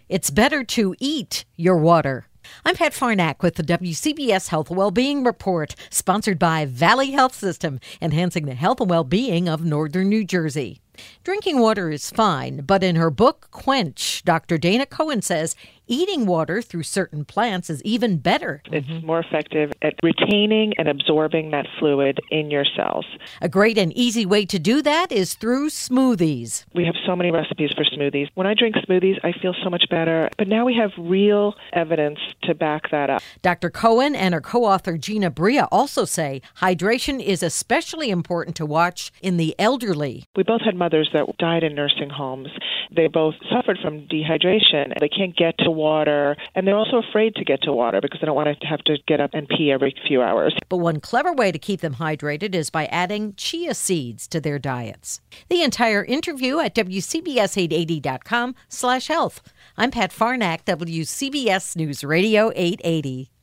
It's better to eat your water. I'm Pat Farnack with the WCBS Health and Wellbeing Report, sponsored by Valley Health System, enhancing the health and well-being of northern New Jersey. Drinking water is fine, but in her book, Quench, Dr. Dana Cohen says eating water through certain plants is even better. It's more effective at retaining and absorbing that fluid in your cells. A great and easy way to do that is through smoothies. We have so many recipes for smoothies. When I drink smoothies, I feel so much better. But now we have real evidence to back that up. Dr. Cohen and her co-author Gina Bria also say hydration is especially important to watch in the elderly. We both had mothers that died in nursing homes. They both suffered from dehydration. They can't get to water, and they're also afraid to get to water because they don't want to have to get up and pee every few hours. But one clever way to keep them hydrated is by adding chia seeds to their diets. The entire interview at WCBS880.com/health. I'm Pat Farnack, WCBS News Radio 880.